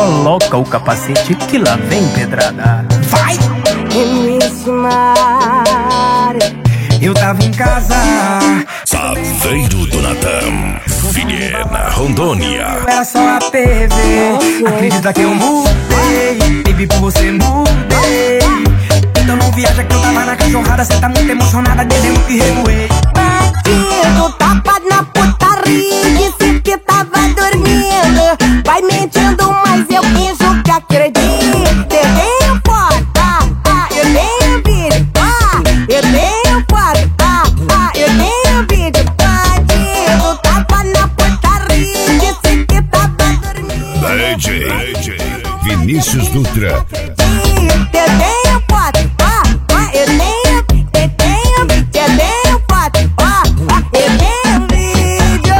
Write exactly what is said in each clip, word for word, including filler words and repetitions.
coloca o capacete que lá vem pedrada. Vai! Vinícius Mário, eu tava em casa, Saveiro do Natan, Vilhena, Rondônia. era só a T V. Acredita que eu mudei, baby, por você mudei. Então não viaja que eu tava na cachorrada. Cê tá muito emocionada, desde eu te revoei. bandido, tapa na putaria, disse que tava dormindo. Vai mentindo, mas eu finjo que acredito. Eu tenho foto, ah, ah, eu tenho vídeo, ah, eu tenho foto, ah, ah, eu tenho vídeo. Bandido, tapa na putaria, disse que tava dormindo. D J Vinícius Dutra. Eu tenho foto, ah, ah, eu tenho, eu tenho, eu tenho foto, ah, ah, eu tenho vídeo.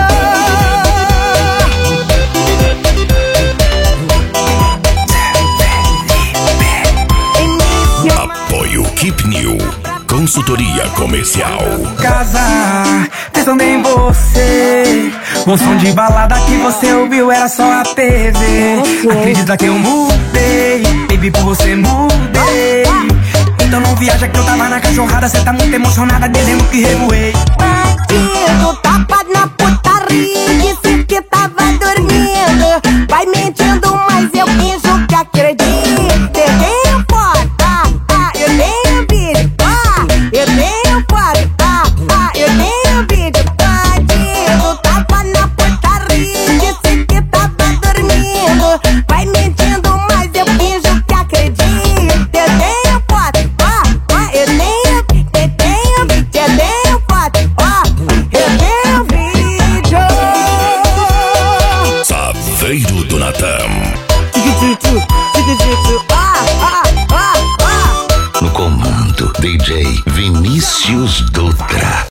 Apoio Keep New, consultoria comercial. Casa, pensando em você. O som de balada que você ouviu era só a T V. Acredita que eu mudei, baby, por você mudei. Então não viaja que eu tava na cachorrada. Cê tá muito emocionada, dizendo que revoei. Bandido, tapa na putaria, disse que tava dormindo. Vai mentindo, mas eu finjo que acredito. Eu tenho foto, ah, ah, eu tenho vídeo, ah, eu tenho foto, ah, ah, eu tenho vídeo. Bandido, tapa na putaria, disse que tava dormindo. Vai mentindo, mas eu finjo que acredito. Eu tenho foto, ah, ah, eu tenho, eu tenho, eu tenho foto, ah, eu tenho vídeo. Saveiro do Natan. Tchiquititu, tchiquititu, ah, ah, ah, ah. No comando, D J Vinícius Dutra.